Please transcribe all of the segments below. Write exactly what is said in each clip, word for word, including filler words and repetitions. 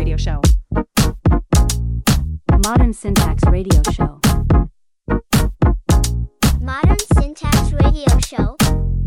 Radio Show. Modern Syntax Radio Show. Modern Syntax Radio Show.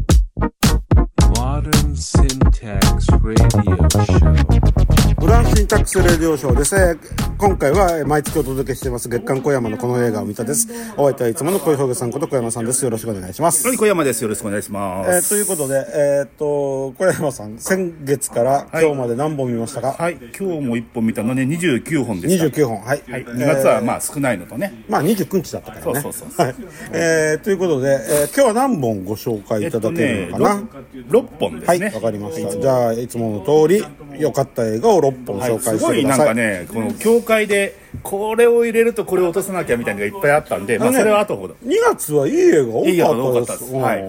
Modern Syntax Radio Show. モダンシンタックスレディオショーです。えー今回は毎月お届けしています月刊小山のこの映画を見たです。お相手はいつもの小峠さんこと小山さんです。よろしくお願いします。 はい、小山です。よろしくお願いします。 えー、ということで、えー、っと小山さん、先月から今日まで何本見ましたか？ はい、今日もいっぽん見たのでにじゅうきゅうほんでした。 にじゅうきゅうほん、はい、 はい、にがつはまあ少ないのとね、 えー、まあにじゅうくにちだったからね。 そうそうそう、 はい、えー、ということで、えー、今日は何本ご紹介いただけるのかな？ えっとね、ろっぽんですね。 はい、わかりました。じゃあいつもの通り良かった映画をろっぽん紹介してください。はい、すごいなんかね、この教会でこれを入れるとこれを落とさなきゃみたいなのがいっぱいあったんで、まあそれは後ほど。 にがつはいい映画多かったです。 いい映画多かったです。はい。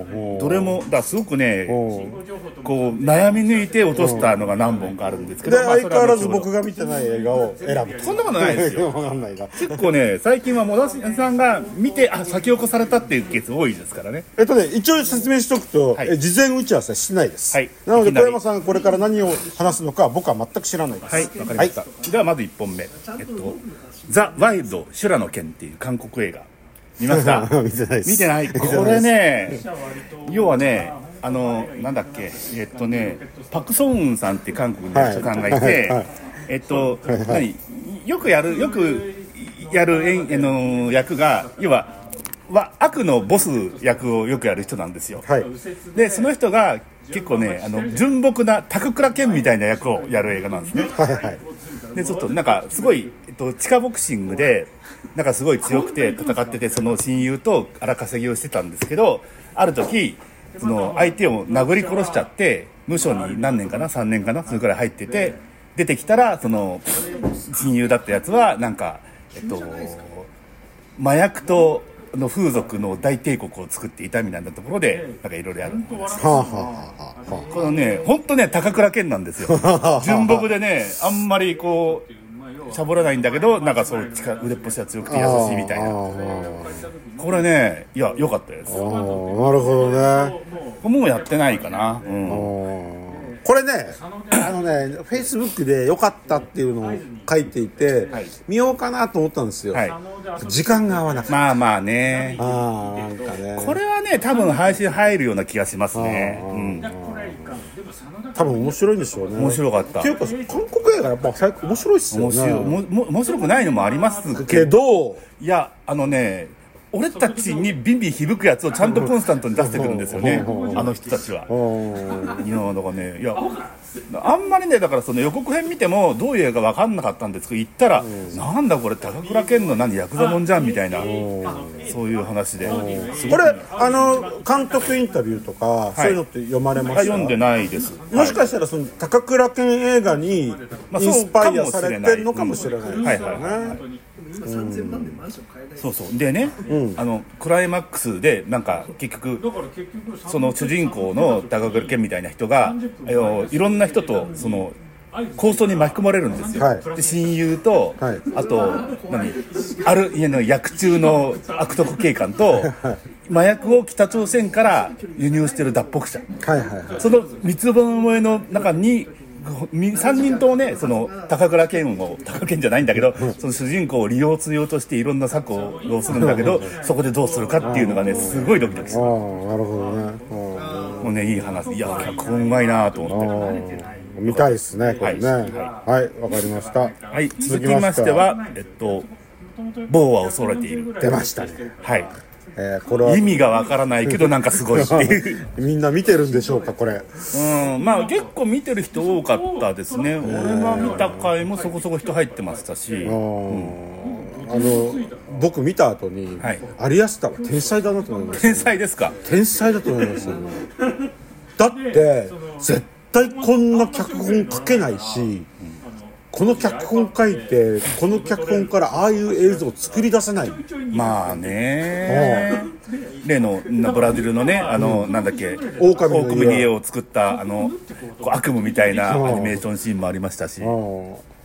どれもだすごくね、こう悩み抜いて落としたのが何本かあるんですけど、 で、まあ、相変わらず僕が見てない映画を選ぶ。 そんなことないですよ。 わかんないな。 結構ね、最近はモダンさんが見てあ先を越されたっていうケース多いですからね。 えっとね、一応説明しておくと、 はい、 え事前打ち合わせしないです。 はい。 なので小山さんこれから何を話すのか僕は全く知らないです。 はい、わかりました。はい、ではまずいっぽんめ、えっとザ・ワイルド修羅の剣っていう韓国映画見ました？ 見てないです。 見てない。これね、要はね、あのなんだっけ、えっとねパク・ソンウンさんって韓国の役者さんがいて、はいはい、えっと、はいはい、何よくやるよくやる演あの役が要はは悪のボス役をよくやる人なんですよ。はい、でその人が結構ねあの純朴な高倉健みたいな役をやる映画なんですね。はいはい。でちょっとなんかすごい、えっと、地下ボクシングでなんかすごい強くて戦っててその親友と荒稼ぎをしてたんですけど、ある時その相手を殴り殺しちゃって無所に何年かなさんねんかなそれくらい入ってて、出てきたらその親友だったやつはなんかえっと麻薬との風俗の大帝国を作っていたみたいなところでなんかいろいろやるんです。はあはあはあはあ、このね本当ね高倉健なんですよ。純朴でねあんまりこうしゃぼらないんだけどなんかそう腕っぽしが強くて優しいみたいな。これねいや良かったです。 あなるほどね。 もうやってないかな。うん、 これねあのねフェイスブックで良かったっていうのを書いていて、はい、見ようかなと思ったんですよ。はい、時間が合わなかった。 まあまあね。 あなんかね。これはね多分配信入るような気がしますね。うん、 多分面白いんでしょうね。 面白かった。 っていうか韓国映画やっぱ最近面白いっすよね。 面白いもも面白くないのもありますけど、 いやあのね。俺たちにビンビン響くやつをちゃんとコンスタントに出してくるんですよね、あの人たちは。いやだからねいやあんまりねだからその予告編見てもどういう映画か分かんなかったんですけど言ったら、うん、なんだこれ高倉健の何ヤクザもんじゃんみたいなそういう話で。 これあの監督インタビューとか、はい、そういうのって読まれました？ 読んでないです。 もしかしたらその高倉健映画にインスパイアされてるのかもしれないですよね。はいはいはい。 うん、そうそうでね、うん、あのクライマックスでなんか結局その主人公の高倉健みたいな人がいろんな人とその抗争に巻き込まれるんですよ。はい、で親友と、はい、あと何ある家の薬中の悪徳警官と麻薬を北朝鮮から輸入してる脱北者、はいはいはい、その三つどもえの中にさんにんともねその高倉健を高倉健じゃないんだけどその主人公を利用しようとしていろんな策を要するんだけどそこでどうするかっていうのがねすごいドキドキする。あなるほどね。 もうねいい話。いや脚本うまいなと思って見たいですねこれね。はいわ、はい、かりました。 はい、続きましてはえっと某は恐れている出ましたね。 はい、 えー、これは意味がわからないけどなんかすごいっていうみんな見てるんでしょうかこれ。 うんまあ結構見てる人多かったですね。俺が見た回もそこそこ人入ってましたし、うん、 あの僕見た後に、はい、アリアスターは天才だなと思いました、 ね、天才ですか？ 天才だと思いますよ、ね、だって絶対こんな脚本書けないしこの脚本書いてこの脚本からああいう映像を作り出せない。 まあね例のブラジルのねあの、うん、なんだっけ狼の家を作ったあの悪夢みたいなアニメーションシーンもありましたし、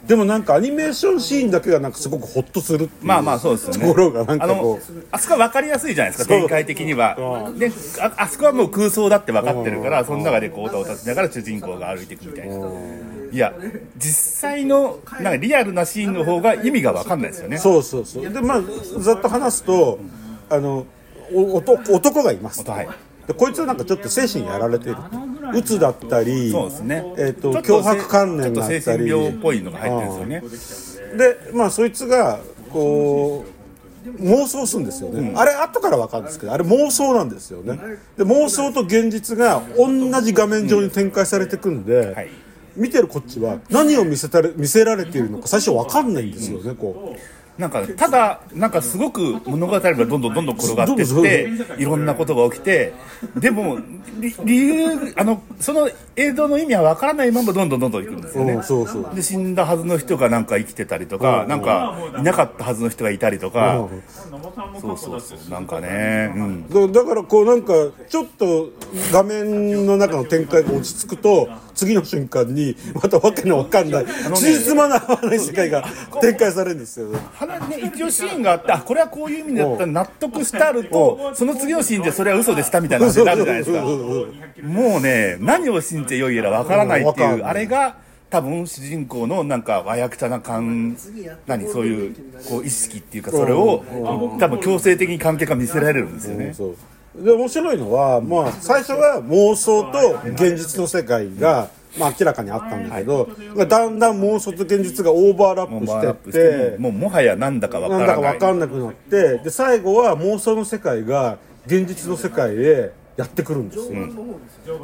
でもなんかアニメーションシーンだけがなんかすごくホッとするっていうまあまあそうですよね。 ところがなんかあのこあそこは分かりやすいじゃないですか、展開的には。で あ, あそこはもう空想だって分かってるから、その中でこう歌を歌しながら主人公が歩いていくみたいな。いや実際のなんかリアルなシーンの方が意味が分かんないですよね。 うそうそうそうでまあざっと話すとあのお男男がいますと、 はい、 でこいつはなんかちょっと精神やられてると、うつだったり、 そうですね、 えー、とちょっと脅迫観念があったり、 ちょっと精神病っぽいのが入ってるんですよね。 でまあそいつがこう妄想するんですよね、うん、あれ後から分かるんですけど、あれ妄想なんですよね。で妄想と現実が同じ画面上に展開されていくんで、うんはい、見てるこっちは何を見せたれ見せられているのか最初分かんないんですよね、こうなんかただなんかすごく物語がどんどんどんどん転がっていっていろんなことが起きて、でも理由あのその映像の意味は分からないままどんどんどんどんいくんですよね。 そうそうで死んだはずの人がなんか生きてたりとか、なんかいなかったはずの人がいたりとか、そうそうそうなんかね、うん、 だからこうなんかちょっと画面の中の展開が落ち着くと次の瞬間にまたわけのわかんないつじつまの合わない世界が展開されるんですよね。 ね、一応シーンがあって、あこれはこういう意味だったら納得してあると、その次のシーンでそれは嘘でしたみたいな話になるじゃないですか。もうね何を信じてよいやらわからないっていう、あれが多分主人公のなんかわやくちゃな感、何そういうこう意識っていうか、それを多分強制的に観客が見せられるんですよね。 うんそうで面白いのは、まあ、最初は妄想と現実の世界が、まあ、明らかにあったんだけど、はい、だんだん妄想と現実がオーバーラップしていってもうもはやなんだかわからないなんだか分かんなくなって、で最後は妄想の世界が現実の世界へやってくるんですよ、うん、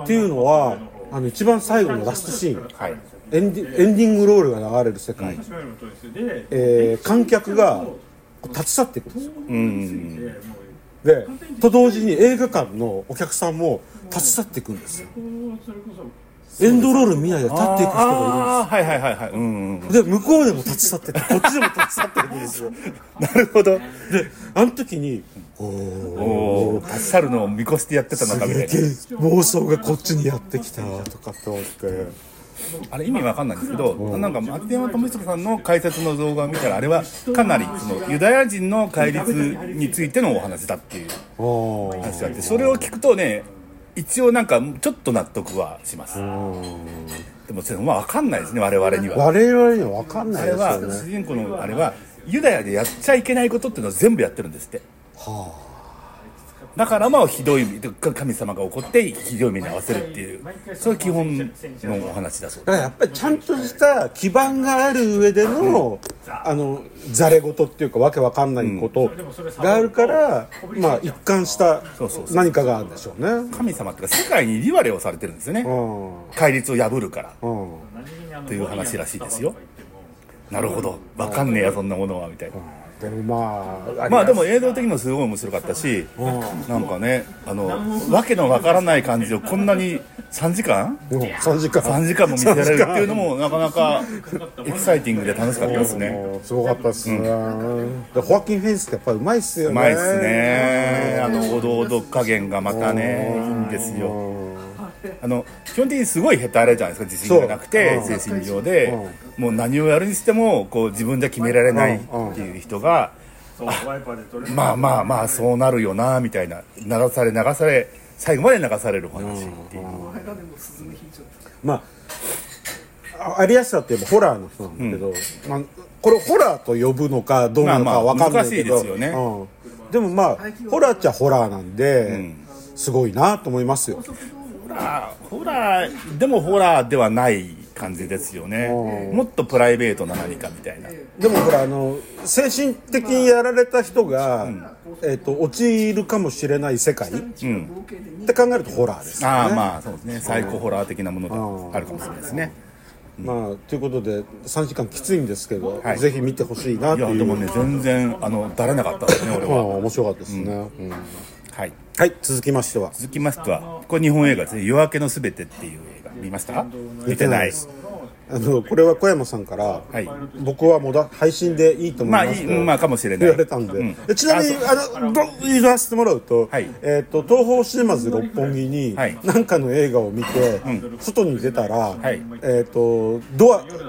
っていうのはあの一番最後のラストシーン、はい、エンディ、エンディングロールが流れる世界、うんえー、観客が立ち去っていくんですよ、うんでと同時に映画館のお客さんも立ち去っていくんですよ。エンドロール見ないで立っていく人がいるんですよ。 はいはいはいはい、うんうん、 で向こうでも立ち去っててこっちでも立ち去ってるんですよ。 なるほど。 であの時におお立ち去るのを見越してやってたのかみたいな、 妄想がこっちにやってきたとかって思って。 あれ意味わかんないんですけど、うん、なんか松山智弘さんの解説の動画を見たら、あれはかなりそのユダヤ人の戒律についてのお話だっていう話があって、それを聞くとね一応なんかちょっと納得はします。でもそれまあわかんないですね、我々には。 我々にはわかんないですよね。 あれは主人公のあれはユダヤでやっちゃいけないことっていうのを全部やってるんですって。はあ。だからまあひどい神様が怒ってひどい目に合わせるっていう、そういう基本のお話だそうです。 だからやっぱりちゃんとした基盤がある上での、うん、あのざれ言っていうかわけわかんないことがあるから、うん、まあ一貫した何かがあるんでしょうね。 神様っていうか世界に利割れをされてるんですよね、うん、戒律を破るから、うん、という話らしいですよ。なるほど、わかんねえやそんなものはみたいな、うんでもまあ、 まあでも映像的にもすごい面白かったし、なんかねあのわけのわからない感じをこんなにさんじかん、 うん、さんじかんさんじかんも見せられるっていうのもなかなかエキサイティングで楽しかったですね。 すごかったですね、うん、でホアキン・フェニックスってやっぱりうまいっすよね。 うまいっすね。あのおどおど加減がまたねいいんですよ。あの基本的にすごい下手あれじゃないですか、自信がなくて精神病で、もう何をやるにしてもこう自分じゃ決められないっていう人が、まあまあまあそうなるよなみたいな、流され流され最後まで流される話っていう、 まあありやすさって言えばホラーの人なんだけど、うんまあ、これホラーと呼ぶのかどうなのか分かんないけど、まあまあ難しいですよね、うん、でもまあホラーっちゃホラーなんで、うん、すごいなと思いますよ。 あホラーでもホラーではない感じですよね。もっとプライベートな何かみたいな。 でもほらあの精神的にやられた人が、うんえー、と陥るかもしれない世界、うん、って考えるとホラーですよね。 あまあそうですね、サイコホラー的なものがあるかもしれないですね。 まあ、ということでさんじかんきついんですけど、はい、ぜひ見てほしいなっていう。いやでもね全然あのだれなかったですね俺は。 面白かったですね、うんうんはい、 はい、続きましては続きましてはこれ日本映画ですね。夜明けのすべてっていう映画見ました？見てない。 あのこれは小山さんから、はい、僕はもうだ配信でいいと思いますと、 まあ、まあかもしれない言われたんで、うん、でちなみにあの言わせてもらうと、はい、えー、と東宝シネマズ六本木に何かの映画を見て、はい、外に出たら、はい、えー、とドア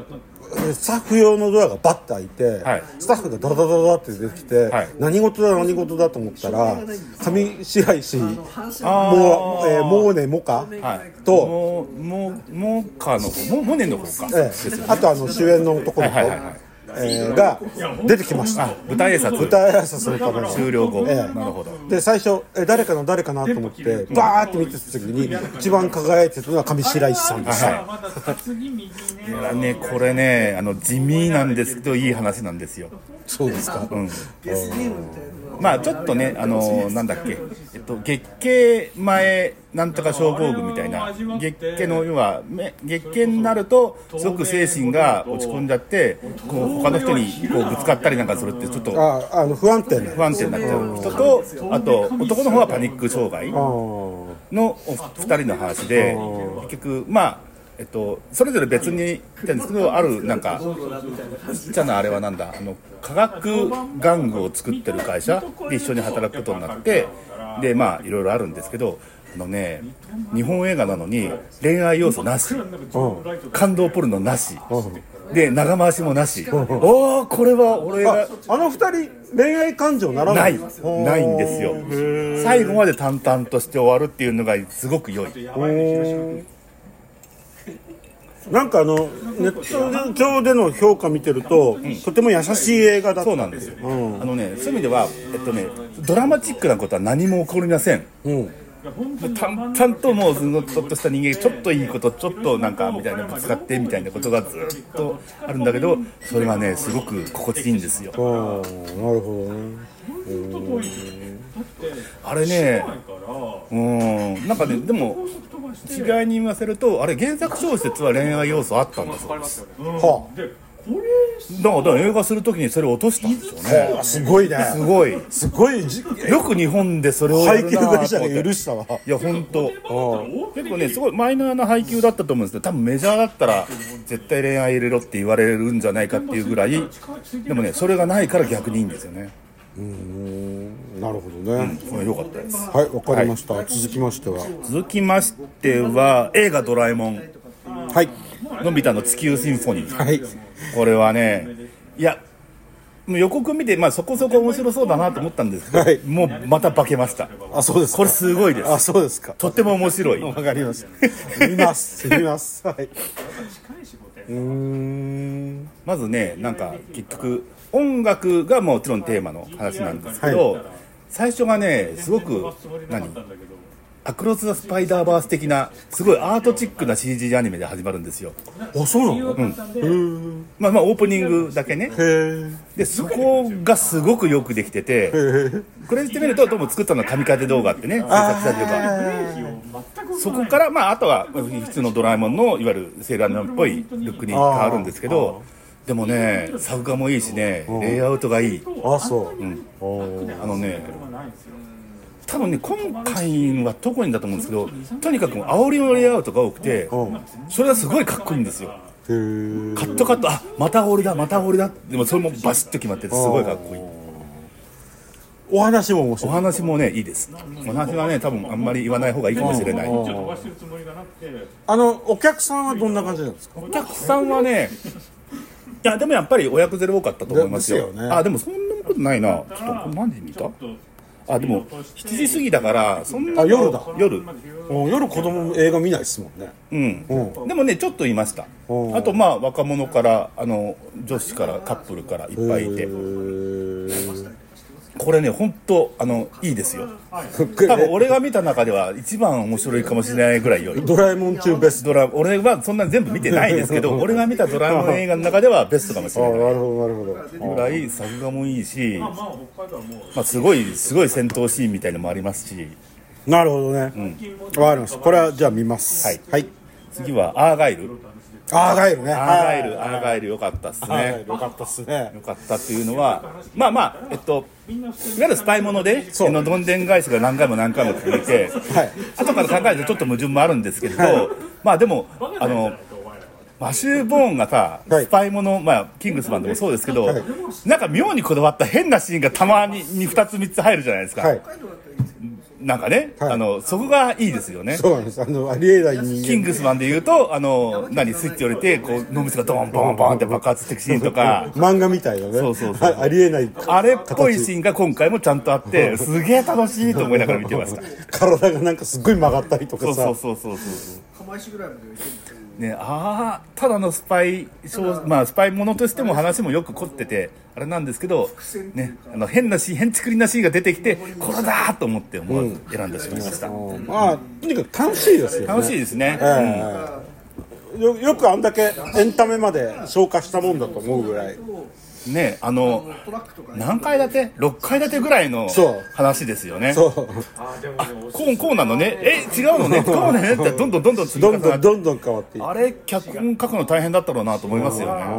スタッフ用のドアがバッて開いて、 はい、 スタッフがダダダダって出てきて、はい、何事だ何事だと思ったら上白石もう、えー、モーネモカ、はい、とモモモカの方モモネの方か、 えー、あとあの主演の男の子、はいはいはいはい、えー、が出てきました。 舞台挨拶舞台挨拶のための終了後、 えー、なるほど。で最初え誰かな誰かなと思ってバーって見てた時に一番輝いてたのは上白石さんでした。 いやねこれねあの地味なんですけどいい話なんですよ。 そうですか。うん。 まあちょっとねあのなんだっけえっと月経前なんとか症候群みたいな月経の要は月経になるとすごく精神が落ち込んじゃってこう他の人にこうぶつかったりなんかするってちょっとああの不安定な不安定になっちゃう人とあと男の方はパニック障害のふたりの話で結局まあえっと、それぞれ別に言ったんですけどあるなんかちっちゃなあれはなんだあの化学玩具を作ってる会社で一緒に働くことになってでまあいろいろあるんですけどあのね日本映画なのに恋愛要素なし感動ポルノなしで長回しもなしおーこれは俺があ, あの二人恋愛感情ならないないないんですよ最後まで淡々として終わるっていうのがすごく良いなんかあのネット上での評価見てると、うん、とても優しい映画だった。 そうなんですよ、うん、あのねそういう意味では、えっとね、ドラマチックなことは何も起こりません、うん、淡々ともうずっとした人間ちょっといいことちょっとなんかみたいなぶつかってみたいなことがずっとあるんだけどそれはねすごく心地いいんですよ。 ああなるほどね。 あれねうんなんかねでも一概に言わせるとあれ原作小説は恋愛要素あったんだそうです、はあ、だから映画するときにそれを落としたんでしょうね、 はあ、すごいねすごいすごいよく日本でそれをやるな配給会社が許したわいや本当結構ねすごいマイナーな配給だったと思うんですけど多分メジャーだったら絶対恋愛入れろって言われるんじゃないかっていうぐらいでもねそれがないから逆にいいんですよね。 うーんなるほどね、 うん、これ良かったです。 はいわかりました、はい、続きましては続きましては映画ドラえもんはいのび太の地球シンフォニー、 はい、 これはねいや予告見て、まあ、そこそこ面白そうだなと思ったんですけど、はい、もうまた化けました。 あそうですか。 これすごいです。 あそうですか。 とっても面白い。 わかりました見ます見ますはい。うーんまずねなんか結局音楽がもちろんテーマの話なんですけど、はい、最初がねすごく何アクロス・ザ・スパイダーバース的なすごいアートチックな シージー アニメで始まるんですよ。 あそうなの。 うん、まあまあオープニングだけね。 へでそこがすごくよくできててこれしてみるとどうも作ったのは神風動画ってね制作したりとかそこからまああとは普通のドラえもんのいわゆるセーラームーンっぽいルックに変わるんですけどでもね作画もいいしねレイアウトがいい。 あそう、うん、 あのね多分ね今回は特にだと思うんですけどとにかく煽りのレイアウトが多くてそれがすごいかっこいいんですよ。へカットカットあまた煽りだまた煽りだでもそれもバシッと決まっててすごいかっこいい。 お話も面白い。 お話もねいいです。お話はね多分あんまり言わない方がいいかもしれない。 あのお客さんはどんな感じなんですか。 お客さんはねいやでもやっぱり親子連れ多かったと思いますよ。 ですよね。 あでもそんなことないな。ちょっとこれ何時見た？あでもしちじ過ぎだからそんなあ夜だ夜夜子供映画見ないですもんね。 うん、うん、でもねちょっといました。あとまあ若者からあの女子からカップルからいっぱいいてこれね本当あのいいですよ。多分俺が見た中では一番面白いかもしれないぐらいよりドラえもん中ベスト。 ドラ俺はそんな全部見てないですけど俺が見たドラえもん映画の中ではベストかもしれない。 あなるほどなるほど。 ぐらい作画もいいし、まあ、すごいすごい戦闘シーンみたいのもありますし。 なるほどね。うん、わかりました。これはじゃあ見ます。 はい、はい、次はアーガイル。 アーガイルね。 アーガイル、アーガイル良かったっすね。 良かったっすね。 良かったっていうのは、まあまあえっといわゆるスパイもので、のどんでん返しが何回も何回も続いて、はい、後から考えるとちょっと矛盾もあるんですけれど、はい、まあでもあのマシュー・ボーンがさ、スパイもの、まあキングスマンでもそうですけど、はい、なんか妙にこだわった変なシーンがたまにふたつみっつ入るじゃないですか。はい、 なんかね、 はいあのそこがいいですよね。 そうなんです。あのありえない人間。 キングスマンで言うと、あの何スイッチ入れてこう脳みそがドーンボンボンって爆発していくシーンとか漫画みたいなね。 そうそうそうあありえない。 あれっぽいシーンが今回もちゃんとあってすげえ楽しいと思いながら見てました。 体がなんかすっごい曲がったりとかさ。 そうそうそうそうそう釜石ぐらいまでね、ああただのスパイ小、まあ、スパイものとしても話もよく凝っててあれなんですけど、ね、あの変なシーン変ちくりなシーンが出てきてこれだと思って思わず選んでしまいました、 うん、まあとにかく楽しいですよね。 楽しいですね、 えーうん、よ, よくあんだけエンタメまで消化したもんだと思うぐらいね、あの何階建てろっかい建てぐらいの話ですよね。 そうあこうこうなのねえ違うのねこうねってどんどんどんどん積み重なってどんどんどんどん変わっていく。 あれ脚本書くの大変だったろうなと思いますよね。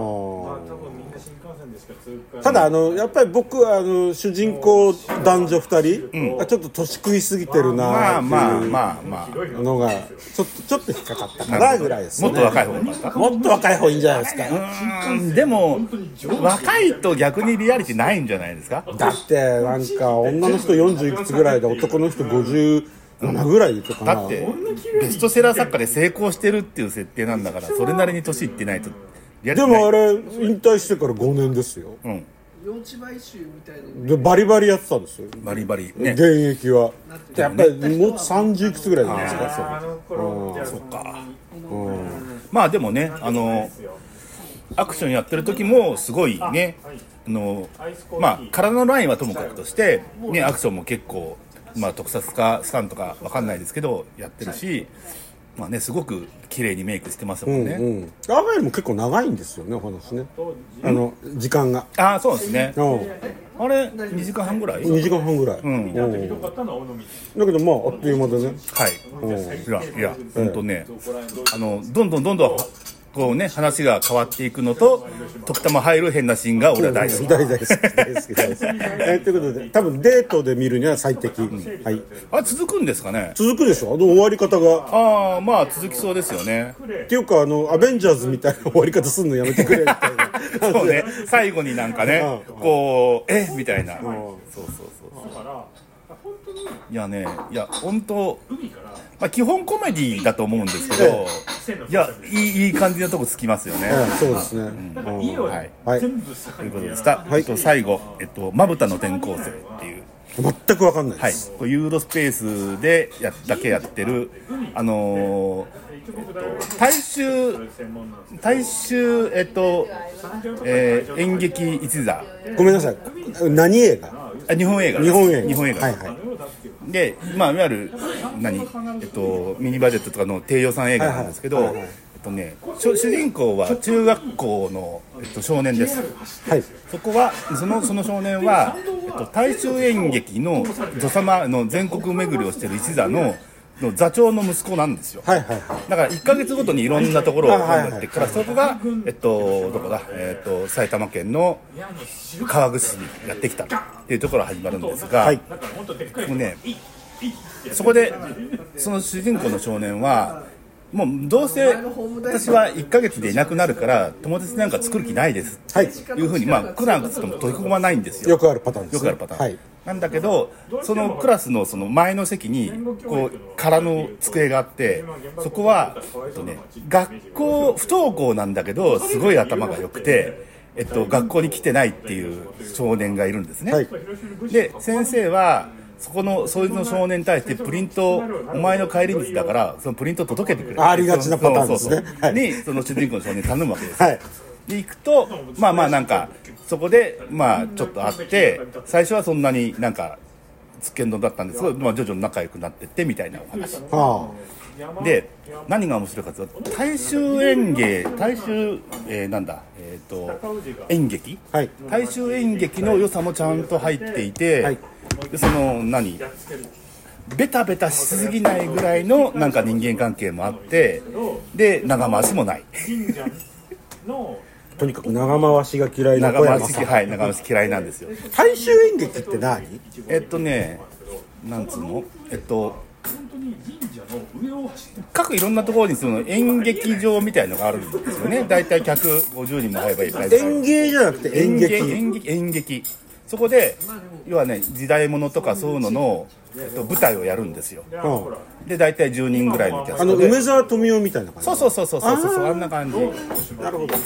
ただあのやっぱり僕はあの主人公男女ふたりがちょっと年食いすぎてるなっていうまあまあまあまあのがちょっとちょっと引っかかったかなぐらいですね。 もっと若い方がよかった。 もっと若い方いいんじゃないですか。 うんでも若いと逆にリアリティないんじゃないですか。 だってなんか女の人よんじゅういくつぐらいで男の人ごじゅうななぐらいとかな。 だってベストセラー作家で成功してるっていう設定なんだからそれなりに年いってないとリアリティない。 でもあれ引退してからごねんですよ、うん、でバリバリやってたんですよバリバリ、ね、 現役はやっぱりもうさんじゅういくつぐらいじゃないですか。 そうそっか、うん、まあでもねあのアクションやってる時もすごいねあのまあ体のラインはともかくとしてねアクションも結構まあ特撮かスタントか分かんないですけどやってるしまあねすごく綺麗にメイクしてますもんね。 うんうん、アーガイルも結構長いんですよねお話ね。あの時間が。 ああそうですね。 うんあれにじかんはんぐらい？ にじかんはんぐらい。うん。だけどまああっという間でね。 はい。いやいや本当ね、あのどんどんどんどんこうね話が変わっていくのと時たま入る変なシーンが俺は大好き。 大好き大好き大好き大好き。えということで多分デートで見るには最適。うん、はい。 あ続くんですかね？ 続くでしょ。あの終わり方が。 ああまあ続きそうですよね。 っていうかあのアベンジャーズみたいな終わり方するのやめてくれみたいな。 そうね最後になんかねこうえみたいな。そうそうそうそう。いやねいや本当。まあ、基本コメディだと思うんですけど、ええ、いやいいいい感じのとこつきますよね。 ええ、そうですね。うん、 はい、はい。ということでした。はい、と最後えっとまぶたの転校生っていう全くわかんないです。 はい。これユーロスペースでやだけやってるあのー、えっと大衆大衆えっと、えー、演劇一座。 ごめんなさい。何映画？ あ日本映画。 日本映画。 日本映画。はいはい。で、まあ、いわゆる何、えっと、ミニバジェットとかの低予算映画なんですけど、はいはいはいはい、えっとね、主人公は中学校の、えっと、少年です、はい、そこはその、その少年は、えっと、大衆演劇の女様の全国巡りをしている一座のの座長の息子なんですよ、はいはいはい、だからいっかげつごとにいろんなところを頑張ってから、そこが、えっと、どこだ、えっと、埼玉県の川口市にやってきたっていうところが始まるんですが、はい、もうねそこでその主人公の少年はもうどうせ私はいっかげつでいなくなるから友達なんか作る気ないですっていうふうに、まあクラスとも取り込まないんですよ。 よくあるパターンですね。 よくあるパターン、はい、なんだけどそのクラスのその前の席にこう空の机があってそこは、えっとね、学校不登校なんだけどすごい頭が良くて、えっと、学校に来てないっていう少年がいるんですね、はい、で先生はそこのそいつの少年に対してプリントお前の帰り道だからそのプリント届けてくれありがちなパターンですね。 そうそうそう、はい、にその主人公の少年に頼むわけです、はい、で行くとまあまあなんかそこでまあちょっと会って最初はそんなになんかつっけんどんだったんですけど、まあ、徐々に仲良くなってってみたいなお話、はあ、で何が面白いかというと大衆演芸大衆、えー、なんだ、えー、と演劇、はい、大衆演劇の良さもちゃんと入っていて、はい、でその何ベタベタしすぎないぐらいのなんか人間関係もあってで長回しもないとにかく長回しが嫌いな小山さん、 はい、長回し嫌いなんですよ。 大衆演劇って何？ えっとねなんつうのえっと各いろんなところにその演劇場みたいのがあるんですよね。だいたいひゃくごじゅうにんも入ればいい。 演芸じゃなくて演劇演劇演劇そこで要はね時代物とかそういうのの、えっと、舞台をやるんですよ。 うん、 で大体じゅうにんぐらいのキャスあのトで、 梅沢富美男みたいな感じ。 そうそうそうそうそうそう、あんな感じ。 なるほど。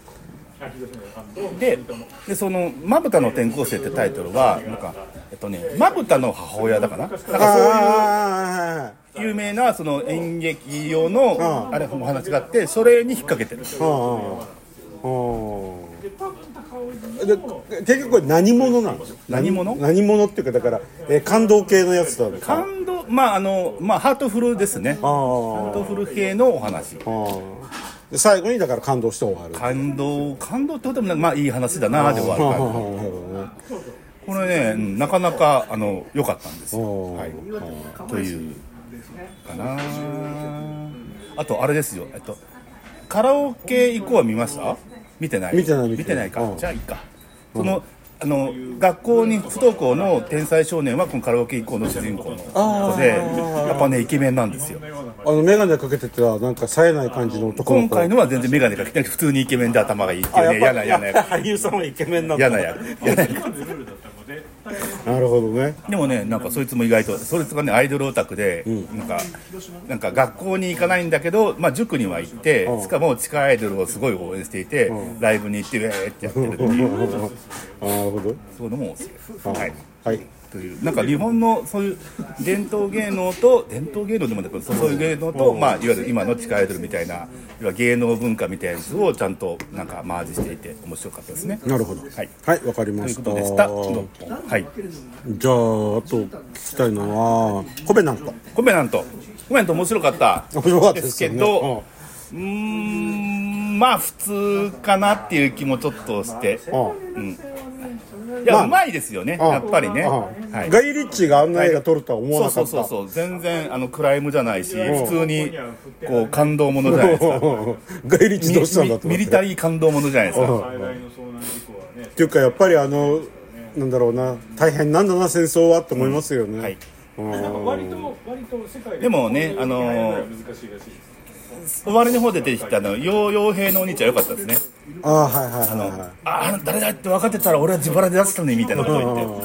ででそのまぶたの転校生ってタイトルはなんかえっとねまぶたの母親だかな、なんかそういうあ有名なその演劇用のあれお話があって、それに引っ掛けてる。 あ、ああ、で結局これ何者なの？ 何者？ 何者っていうかだから、えー、感動系のやつだね。 感動、まああのまあハートフルですね。ハあートフル系のお話。 ああで最後にだから感動して終わる。 感動感動ってこともまあいい話だなで終わるああ、 感なるほどね。 じ。これね、うん、なかなかあの良かったんですよ。 ああはい。というかな。あとあれですよ。えっとカラオケ行こうは見ました？見てない。 見てない見てないか。 うんじゃあいいか。そのあの学校に不登校の天才少年はこのカラオケ行こうの主人公の子で、やっぱねイケメンなんですよ。 あの眼鏡かけててはなんか冴えない感じの男の子。 今回のは全然眼鏡かけてなくて普通にイケメンで頭がいいっていうね、嫌な嫌な役。 俳優さんはイケメンなんだ。 嫌な役。嫌な役。 なるほどね。 でもね、なんかそいつも意外とそいつがねアイドルオタクで、なんかなんか学校に行かないんだけど、まあ塾には行って、 うんしかも地下アイドルをすごい応援していて、ライブに行ってウェーってやってるっていう、 なるほど。 そういうのも好き。はい。 はい。 というなんか日本のそういう伝統芸能と伝統芸能でもなくそういう芸能と、まあ、いわゆる今の地下アイドルみたいな要は芸能文化みたいなやつをちゃんとなんかマージしていて面白かったですね。 なるほど。 はい、 はい、わかりまというした。 ことでした。ろっぽん。はい。 じゃああと聞きたいのはコベナント。 コメナントコメナント面白かった面白かったでですすよね。 けど、うーんまあ普通かなっていう気もちょっとして、 うんいや、 まあうまいですよね、 うんやっぱりね。 うんはい、 ガイ・リッチーがあんな映画撮るとは思わそうなかった。 そうそうそう、全然あのクライムじゃないし、普通にこう感動ものじゃないですか。 ガイ・リッチーどうしたんだと思ってミリタリー感動ものじゃないですか。 っていうかやっぱりあのなんだろうな、大変なんだな戦争はって思いますよね。 はい。 うんでもね、あのー、終わりの方で出てきたあのヨーヨー兵のお兄ちゃん良かったですね。 ああ、はいはいあの、 はいはい。 ああの誰だって分かってたら俺は自腹で出したのにみたいなことを言って。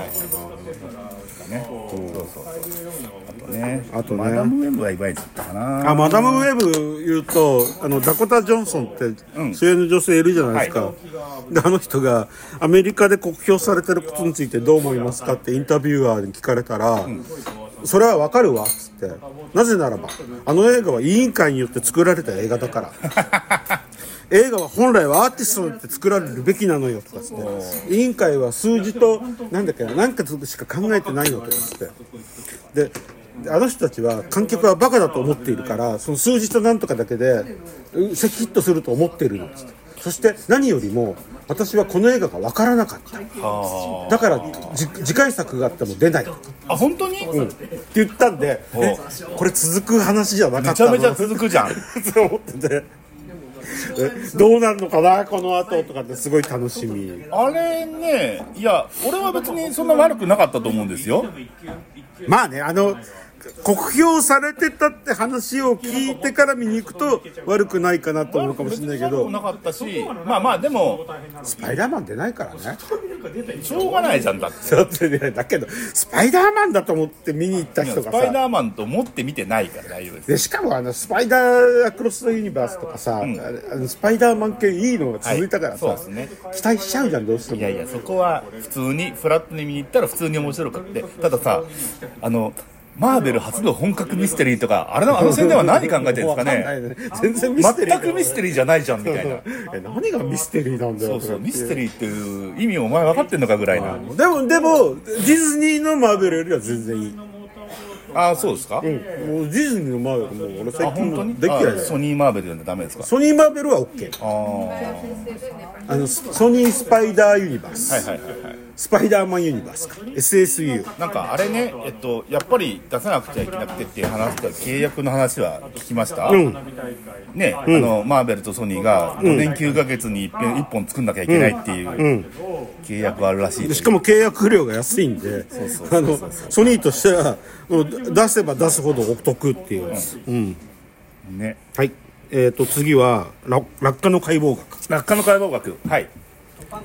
ね、そうそう。あとね、 あとねマダムウェブはいまいちだったかな。 あ、マダムウェブ言うとあのダコタ・ジョンソンってうん主演の女性いるじゃないですか、 はであの人がアメリカで酷評されてることについてどう思いますかってインタビュアーに聞かれたら、うん、それはわかるわっつって、なぜならばあの映画は委員会によって作られた映画だから映画は本来はアーティストによって作られるべきなのよとかつって委員会は数字となんだっけな何かしか考えてないのとかつってであの人たちは観客はバカだと思っているからその数字となんとかだけでヒットすると思っているのっつって、そして何よりも私はこの映画が分からなかっただから次回作があっても出ないとか、 あ本当に、 うん、って言ったんでえこれ続く話じゃなかったのめちゃめちゃ続くじゃんって思っててどうなるのかなこの後とかってすごい楽しみ。 あれね、いや俺は別にそんな悪くなかったと思うんですよ。 まあね、あの酷評されてたって話を聞いてから見に行くと悪くないかなと思うかもしれないけど、 悪くなかったし、まあまあでもスパイダーマン出ないからねしょうがないじゃんだってだってね、だけどスパイダーマンだと思って見に行った人がさ、 スパイダーマンと思って見てないから大丈夫です。 でしかもあのスパイダーアクロス・ザ・ユニバースとかさ、うん、あのスパイダーマン系いいのが続いたからさ、はいそうですね、期待しちゃうじゃんどうしても。 いやいやそこは普通にフラットに見に行ったら普通に面白くって、たださあのマーベル初の本格ミステリーとかあれのあの宣伝は何考えてるんですかねね全然ミステリー全くミステリーじゃないじゃんみたいなえ何がミステリーなんだよ。 そうそうミステリーっていう意味をお前分かってんのかぐらいな。 でもでもディズニーのマーベルよりは全然いい。 ああそうですか、 うん、もうディズニーのマーベルも俺最近もでできないよ。 ソニーマーベルでダメですか。 ソニーマーベルは OK。 ああのソニースパイダーユニバース、 はいはいはいはい、 スパイダーマンユニバースか エスエスユーなんかあれね、えっと、やっぱり出さなくちゃいけなくてっていう話と契約の話は聞きました、 うんね、うん、あのマーベルとソニーがごねんきゅうかげつにいっぺんいっぽん作んなきゃいけないっていう契約があるらしい、 しかも契約料が安いんでソニーとしてはもう出せば出すほどお得っていう、うんうん、ね、はい、えーと次は落下の解剖学。 落下の解剖学、はい、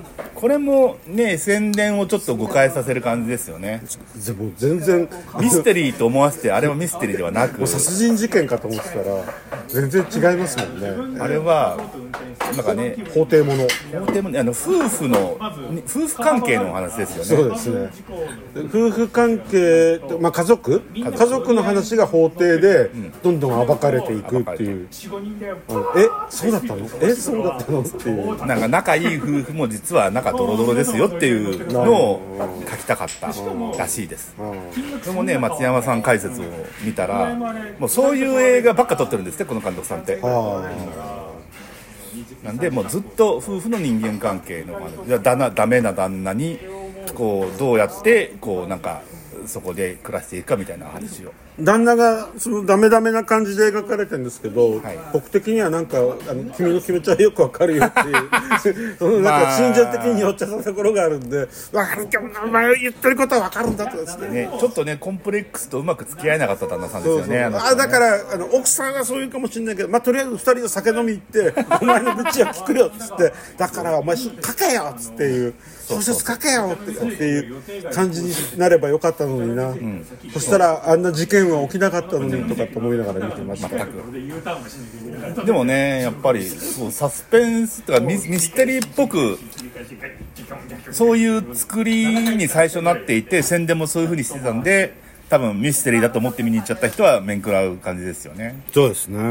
これもね宣伝をちょっと誤解させる感じですよね。 でも全然ミステリーと思わせてあれはミステリーではなく、 殺人事件かと思ってたら全然違いますもんね。 あれはなんかね法廷もの法廷もねあの夫婦の夫婦関係のお話ですよね。 そうですね。夫婦関係、まあ、家族家族の話が法廷でどんどん暴かれていくっていう、うん、えそうだったのえそうだったのっていうなんか仲いい夫婦も実は仲ドロドロですよっていうのを書きたかったらしいです。でもね松山さん解説を見たらもうそういう映画ばっか撮ってるんですねこの監督さんって。なんでもうずっと夫婦の人間関係の話だなダメな旦那にこうどうやってこうなんかそこで暮らしていくかみたいな話を旦那がそのダメダメな感じで描かれてるんですけど、はい、僕的にはなんかあの君の気持ちはよくわかるよっていうそのなんか心情的に寄っちゃったところがあるんで、わかるけどお前言ってることはわかるんだとですね、 ねちょっとねコンプレックスとうまく付き合えなかった旦那さんですよね。 そうそうああだからあの奥さんはそういうかもしれないけど、まあ、とりあえずふたりで酒飲み行ってお前の愚痴は聞くよっつってだからお前書けよっつっていう小説書けよっていう感じになればよかったのにな、うん、そしたらあんな事件は起きなかったのにとかって思いながら見てました。全くでもねやっぱりそうサスペンスとかミステリーっぽくそういう作りに最初なっていて宣伝もそういう風にしてたんで多分ミステリーだと思って見に行っちゃった人は面食らう感じですよね。 そうですね、うん、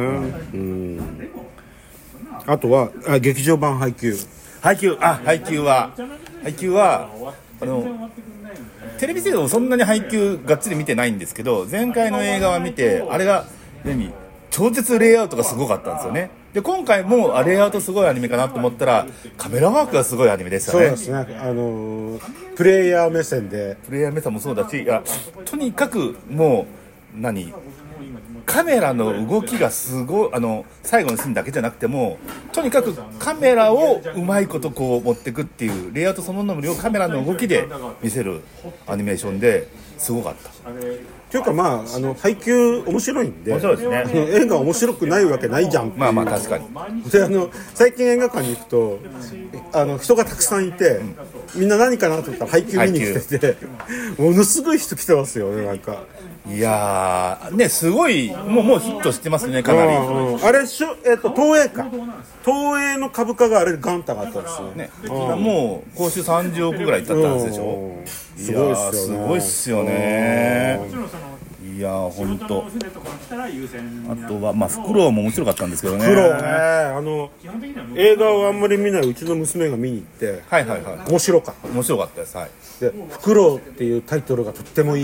あとはあ劇場版配給配給あ配給は配給はあのテレビ制度もそんなに配給がっつり見てないんですけど前回の映画は見てあれが何超絶レイアウトがすごかったんですよね。で今回もあレイアウトすごいアニメかなと思ったらカメラワークがすごいアニメでしたね。 そうですねあのー、プレイヤー目線でプレイヤー目線もそうだしいやとにかくもう何カメラの動きがすごいあの最後のシーンだけじゃなくてもとにかくカメラをうまいことこう持っていくっていうレイアウトそのものをカメラの動きで見せるアニメーションですごかった。 というかまああの配給面白いんで面白いですね。 あの映画面白くないわけないじゃん。 まあまあ確かに。 であの最近映画館に行くとあの人がたくさんいて、うん、みんな何かなと思ったら配給見に来ててものすごい人来てますよねなんか。 いやーねすごいもうもうヒットしてますねかなり。 うんうん、あれしょ、えー、と東映か東映の株価があれガンタがあったんですよね。 もう今週さんじゅうおくぐらいいったんでしょ。 すごいっすよね。 すごいっすよね。いやー本当。あとはまあフクロウも面白かったんですけどね。 フクロウねあの映画をあんまり見ないうちの娘が見に行って、 はいはいはい。 面白かった。 面白かったです。はい。 でフクロウっていうタイトルがとってもいい。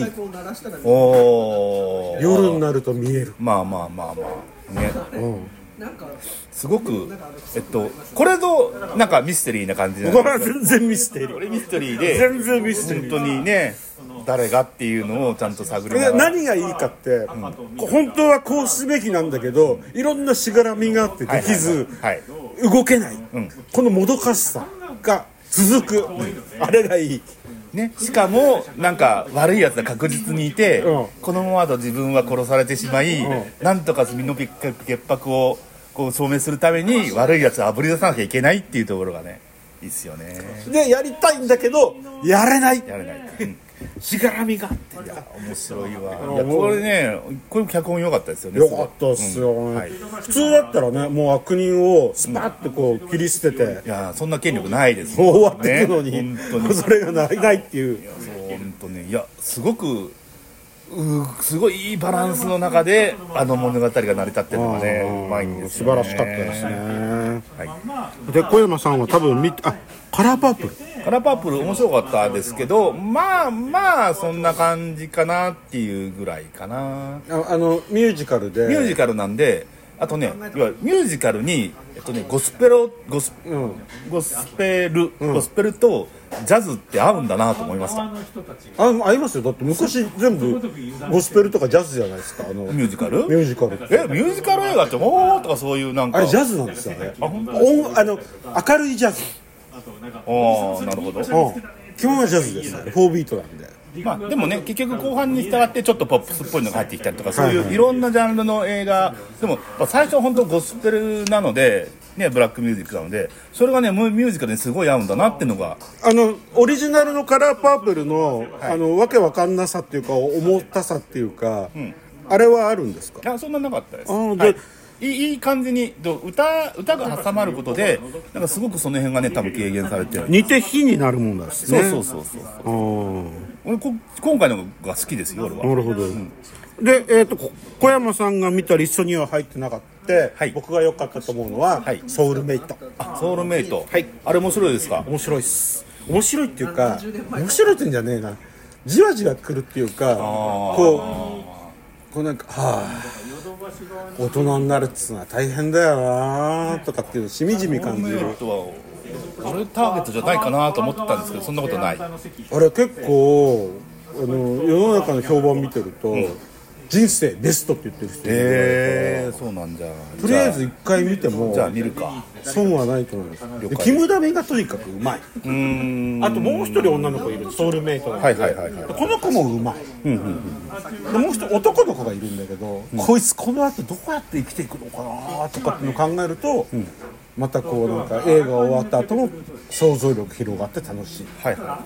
おー。 夜になると見える。 まあまあまあまあね。 うん。 すごくえっとこれぞなんかミステリーな感じなんですか。全然ミステリー。 これミステリーで全然ミステリー。 本当にね誰がっていうのをちゃんと探りながら。 何がいいかって、うん、本当はこうすべきなんだけどいろんなしがらみがあってできず、はいはいはい、動けない、うん、このもどかしさが続く、うん、あれがいい。 ね、しかもなんか悪いやつが確実にいて、うん、このままだと自分は殺されてしまい、うん、なんとか身の潔白をこう証明するために悪いやつをあぶり出さなきゃいけないっていうところがねいいっすよね。 でやりたいんだけどやれないやれない、うん、 しがらみがあって。 いや面白いわ。いやこれねこれ脚本良かったですよね。 良かったっすよ、うんはい、普通だったらねもう悪人をスパッとこう切り捨てて、うん、 いやそんな権力ないですもう終わっていくのに、 ね、本当にそれがないないっていう。 いやそう本当ねいやすごくうすごいいいバランスの中であの物語が成り立ってるのがねうまいんですよね。 素晴らしかったですね、はい、で小山さんは多分見てあカラーパープルカラーパープル面白かったですけどまあまあそんな感じかなっていうぐらいかな。 ああのミュージカルでミュージカルなんであとねいわゆるミュージカルに、えっとね、ゴスペロゴス、うん、ゴスペル、うん、ゴスペルとジャズって合うんだなと思いました。あ合いますよ。だって昔全部ゴスペルとかジャズじゃないですかあのミュージカルミュージカルえミュージカル映画っておーとかそういうなんかあれジャズなんですよね。ああの明るいジャズ。 ああなるほど、うん、 基本はジャズですね。フォービートなんで。 まあでもね結局後半に従ってちょっとポップスっぽいのが入ってきたりとかそういういろんなジャンルの映画でも最初は本当ゴスペルなのでねブラックミュージックなのでそれがねミュージカルにすごい合うんだなっていうのがあのオリジナルのカラーパープルの、はい、あのわけわかんなさっていうか重たさっていうか、うん、あれはあるんですか？ いやそんななかったです。 あ、 はいいい、いい感じに歌、歌が挟まることでなんかすごくその辺がね多分軽減されてる似て非になるもんだしね。 そうそうそうそう俺こ今回のが好きですよ俺は。 なるほど、うん、で、えー、と小山さんが見たリストには入ってなかった、はい、僕が良かったと思うのは、はい、ソウルメイト。 あソウルメイト、 はい、 あれ面白いですか？ 面白いっす。面白いっていうか面白いってんじゃねえなじわじわくるっていうかこうこうなんかはあ大人になるっつうのは大変だよなとかっていうのしみじみ感じる。 俺ターゲットじゃないかなと思ってたんですけどそんなことない。 あれ結構あの世の中の評判見てると、うん、人生ベストって言ってる人いるから、 えー、そうなんじゃとりあえず一回見てもじゃあ見るか損はないと思います。でキムダミがとにかくうまい。うーんあともう一人女の子いるソウルメイトがいて、はいはいはいはい、この子もうまい、うんうんうん、でもう一人男の子がいるんだけど、うん、こいつこの後どうやって生きていくのかなとかっていうのを考えると、うん、またこうなんか映画終わった後も想像力広がって楽しい。はいはい。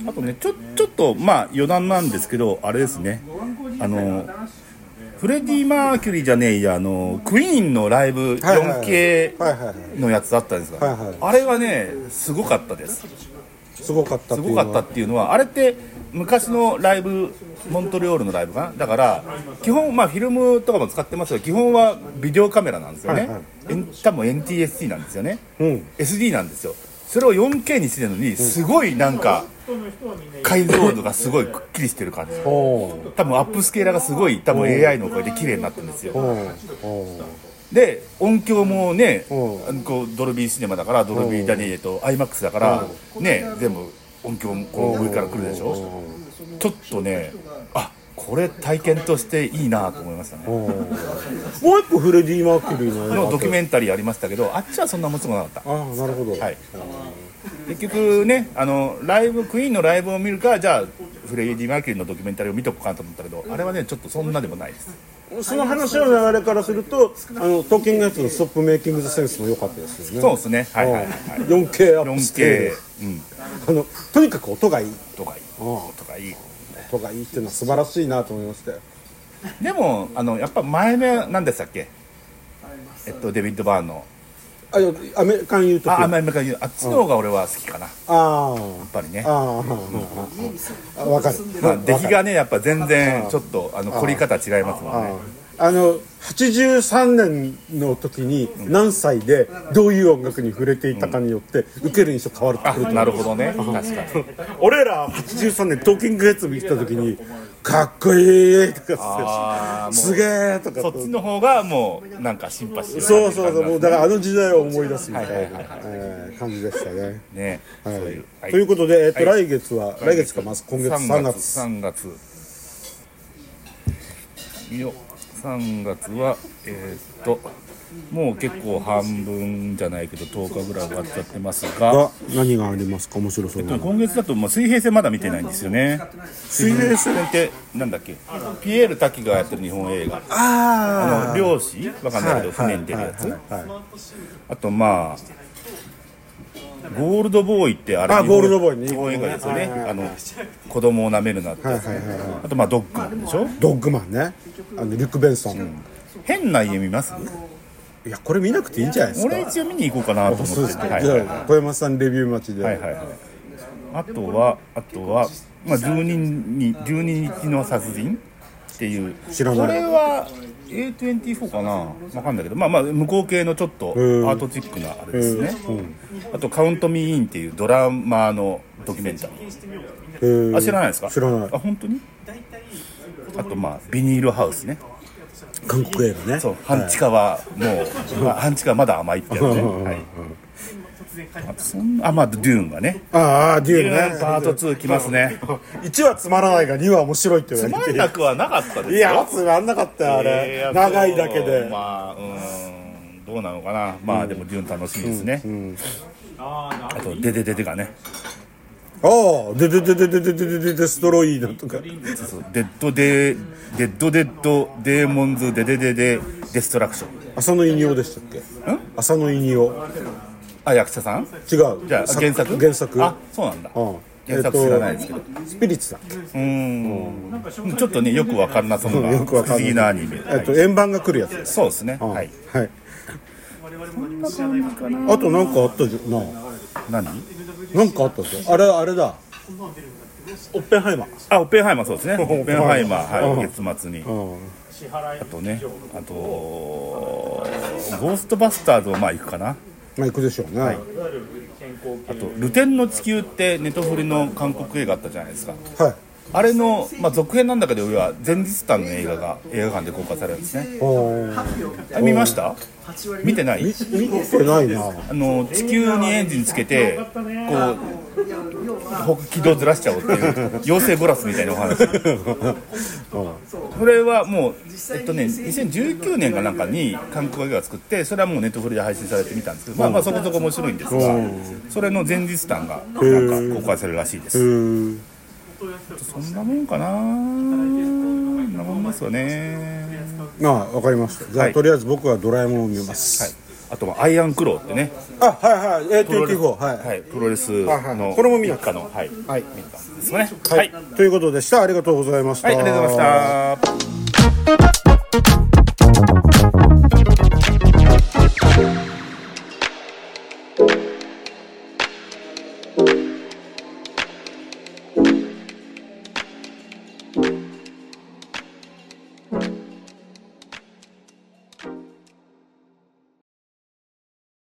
あとねちょちょっとまあ余談なんですけどあれですねあのフレディ・マーキュリーじゃねえやあのクイーンのライブ よんケー のやつあったんですが、はいはいはい、あれはねすごかったです。 すごかったっていうのはすごかったっていうのはあれって昔のライブモントリオールのライブかなだから基本まあフィルムとかも使ってますが基本はビデオカメラなんですよね、はいはい、多分 エヌティーエスティー なんですよね、うん、エスディー なんですよ。それを よんケー にしてるのにすごいなんか解像度がすごいくっきりしてる感じ。多分アップスケーラーがすごい多分 エーアイ のおかげで綺麗になってるんですよ。で音響もねこうドルビーシネマだからドルビーダニエと アイマックス だからね全部音響もこう上から来るでしょ。ちょっとねあこれ体験としていいなと思いましたね。もう一個フレディ・マーキュリー の, のドキュメンタリーありましたけどあっちはそんな面白くなかった。 ああなるほど、はい、 結局ねあのライブクイーンのライブを見るかじゃあフレディ・マーキュリーのドキュメンタリーを見とこうかと思ったけどあれはねちょっとそんなでもないです。 その話の流れからするとあのトーキングやつのストップメイキングズセンスも良かったですよね。 そうですね、はいはいはい、 よんケー アップスケール、うん、あのとにかく音がいい音がいい音がいい音がいいっていうのは素晴らしいなと思いましたよ。 でもあのやっぱ前目なんでしたっけえっとデビッド・バーンのあアメリカンユートピア。 あアメリカンユートピアあっちの方が俺は好きかな。 ああやっぱりね。 ああ分かる。 まあ出来がねやっぱ全然ちょっとあの凝り方違いますもんね。 あのはちじゅうさんねんの時に何歳でどういう音楽に触れていたかによって受ける印象変わるってくると思う。 なるほどね確かに俺らはちじゅうさんねんトーキングヘッズ見た時にかっこいいとかすげえとかそっちの方がもうなんかシンパシー、ね、 そうそうそうもうだからあの時代を思い出すみたいな、はいはいはいえー、感じでしたね。 ね、 はい、 そういう、はい、 ということで、えっと、はい、来月は来月かまず今月さんがつさんがつよさんがつはえー、っともう結構半分じゃないけどとおかぐらい終わっちゃってますが何がありますか面白そうな、 えっと、今月だともう水平線まだ見てないんですよね。水平線ってなんだっけピエール滝がやってる日本映画ああの漁師わかんないけど船に出るやつ、はいはいはいはい、あとまあゴールドボーイってあれあゴールドボーイね日本映画ですよね、はいはいはい、あの子供を舐めるなって、はいはいはいはい、あとまあドッグマンでしょ。 ドッグマンねあのリュック・ベンソン、うん、 変な家見ます？ いやこれ見なくていいんじゃないですか。 俺一応見に行こうかなと思って、はいはい、 じゃあ小山さんレビュー待ちで、 はいはいはい、あとはあとは、まあ、じゅうににちの殺人っていう知らないこれは エーにじゅうよん かなわかんないけどまあまあ向こう系のちょっとアートチックなあれですね、うん、あとカウントミーインっていうドラマーのドキュメンタリーあ知らないですか。 知らない。 あ本当に。あとまあビニールハウスね韓国映画ね。 そう半地下はもう、はい、まあ、半地下はまだ甘いってやつね、はい、あとそんなあまあデューンがねああデューンねパートツー来ますねいちはつまらないがには面白いって言われてつまんなくはなかったですよ。 いやつまんなかったよあれ、えー、長いだけでまあうんどうなのかなまあ、うん、でもデューン楽しみですね、うんうん、あとデデデデがねああでででででででででデストロイなんとかそうそうデッドデデッドデッドデーモンズデデデデデストラクション。 浅野稲夫でしたっけ？浅野稲夫。 あ、役者さん？ 違う。 じゃあ原作？ 原作。 あ、そうなんだ。 うん、 原作知らないですけど、 えっと、スピリッツだっけ？ うーん、ちょっとねよくわかんなそうなよくわかんない不思議なアニメ。 えっと円盤が来るやつです。 そうですね。 うん、 はいはい。 そんな感じかな。 あとなんかあったじゃんな。 何？ なんかあったぞ。あれあれだ。オッペンハイマー。 あ、オッペンハイマーそうですね。オッペンハイマー、 うんはい、月末に。 うん。 あとね、あとゴーストバスターズもまあ行くかな。 まあ行くでしょうね。 はい。あとルテンの地球ってネトフリの韓国映画あったじゃないですか。 はい。 あれの、まあ、続編なんだけど、要は前日譚の映画が映画館で公開されるんですね。 おあ、見ました？見てない？ 見見てないな。 あの地球にエンジンつけてこう軌道ずらしちゃおうっていう妖精ブラスみたいなお話。それはもうえっとねにせんじゅうきゅうねんかなんかに韓国映画を作って、それはもうネットフリで配信されてみたんですけど、まあまあそこそこ面白いんですが、それの前日譚がなんか公開されるらしいです。 へー。 そんなもんかな。そんなもんですよね。 まあわかりました。じゃあ、 はい、 とりあえず僕はドラえもんを見ます。 はい。あとアイアンクローってね。 あ、はいはい。えー、トゥーティーフォー、はい、 はい、プロレスの、 はいはい、これも見なかの、はい、 はい、 見たんですかね。 はい、はい、ということでした。ありがとうございました。 はい、ありがとうございました。